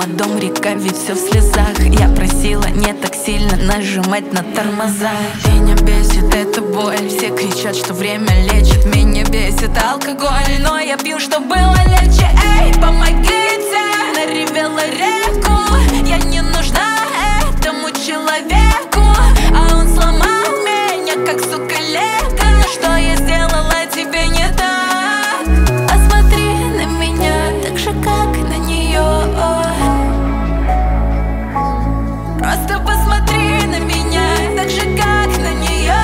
Мама, дом, река, ведь все в слезах. Я просила не так сильно нажимать на тормоза. Меня бесит эта боль. Все кричат, что время лечит. Меня бесит алкоголь, но я пью, чтобы было легче. Эй, помогите! Наревела реку. Я не нужна этому человеку, а он сломал меня, как сука Лего. Что я сделала тебе не так? Посмотри на меня так же, как на нее. Просто посмотри на меня так же, как на нее.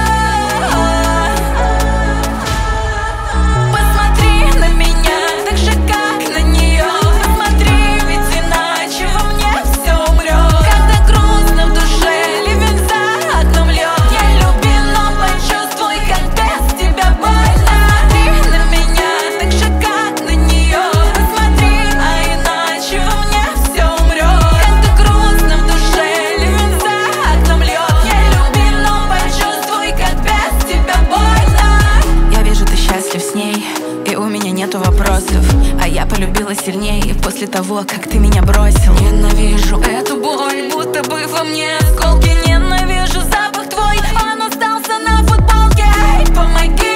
Посмотри на меня так же, как на нее. Посмотри, ведь иначе во мне все умрет. Когда грустно в душе, ливень за окном льет. Я любим, но почувствуй, как без тебя больно. Посмотри на меня так же, как на нее. Посмотри, а иначе во мне все умрет. Когда грустно в душе, ливень за окном льет. Я любим, но почувствуй, как без тебя больно. Я вижу, ты счастлив с ней, и у меня нету вопросов. А я полюбила сильнее после того, как ты меня бросил. Ненавижу эту боль, будто бы во мне осколки. Ненавижу запах твой, он остался на футболке. Эй, помоги!